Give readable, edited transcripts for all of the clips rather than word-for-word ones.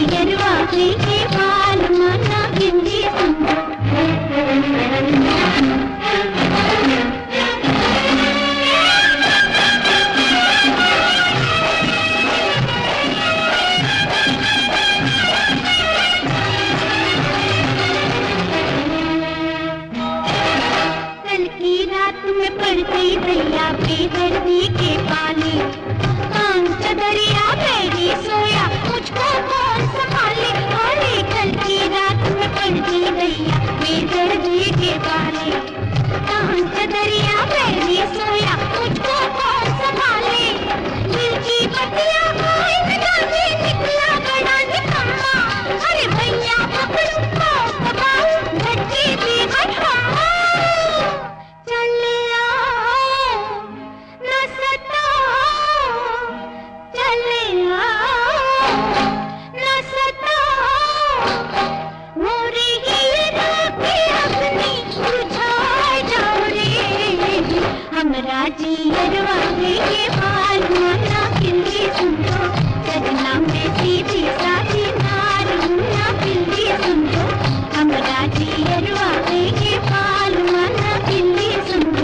अरवा के बाल माना गिंदी सुनो। कल की रात में पड़ती दैया बेदर्दी के पाले, दरिया बैरी सोया मुझको कौन संभाले। अरे कल की रात में पड़ती दैया बेदर्दी के पाले, दरिया बैरी सोया मुझको कौन संभाले। दिल की बतिया कोई निकाले निकला बड़ा निकम्मा। अरे भैया पकड़ू को धक्के दे हटवा। चले आओ न सताओ, चले आओ न सताओ। मोरे हीरा की अग्नि बुझा जाओ रे। हमरा जियरवा के बाल माना गिंदी सुनो। सजना में सीधी साधी नार मुन्ना गिंदी सुनो। हमरा जियरवा के बाल माना गिंदी सुनो।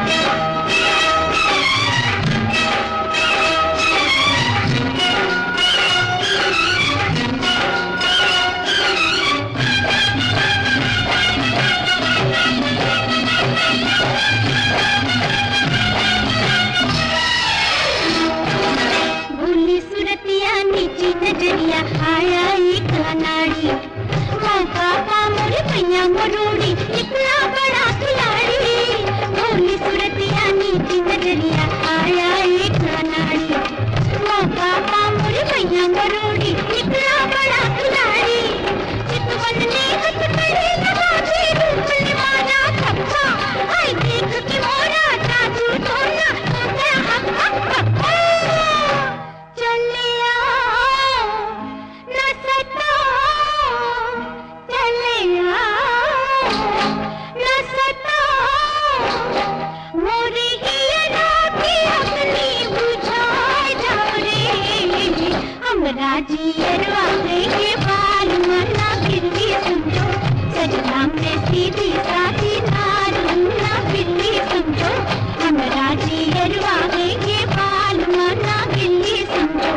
नजरिया आया एक अनाड़ी, मौका पामुर पैया मरोड़ी निकला बड़ा खिलाड़ी। भोली सूरतिया नीची नजरिया आया एक अनाड़ी, मौका पामुर पैया मरोड़ी निकला बड़ा खिलाड़ी। चितवन ने हथकड़ी लगा के रूप ने मारा थप्पा। हाय देख के मोरा जादू टोना टोटा हक हक हक। चले आओ न सताओ, चले आओ न सताओ। मोरे हीरा की अग्नि बुझा जाओ रे। हमरा जियरवा के बाल माना गिंदी सुनो। सजना में सीधी साधी नार मुन्ना गिंदी सुनो। हमरा जियरवा के बाल माना गिंदी सुनो।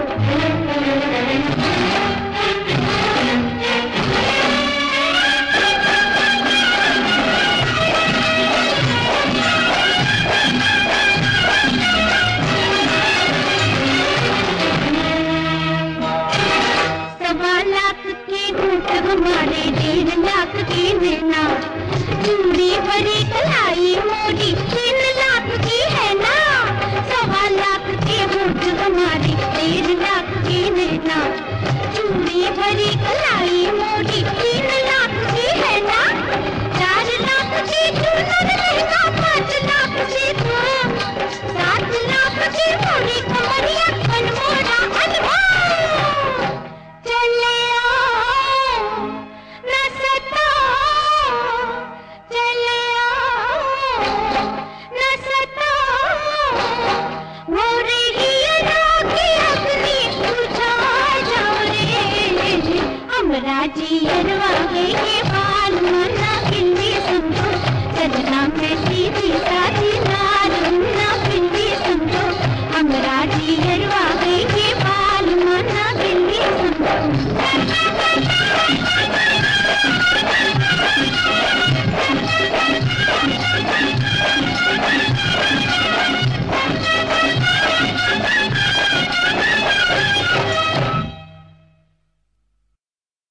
सवा लाख के घूट हमारे 1.5 लाख की नैना। चूड़ी भरी कलाई मोड़ी 3 लाख की है ना। सवा लाख के घूट हमारे 1.5 लाख की नैना। चूड़ी भरी कलाई मोड़ी 3 लाख की है ना। 4 लाख की चूनर लहंगा 5 लाख की थोम। 7 लाख की मोड़ी कमरिया अनमोड़ा अनमोल। चले आओ न सताओ, चले आओ न सताओ। मोरे हीरा की अग्नि बुझा जाओ रे। हमरा जियरवा के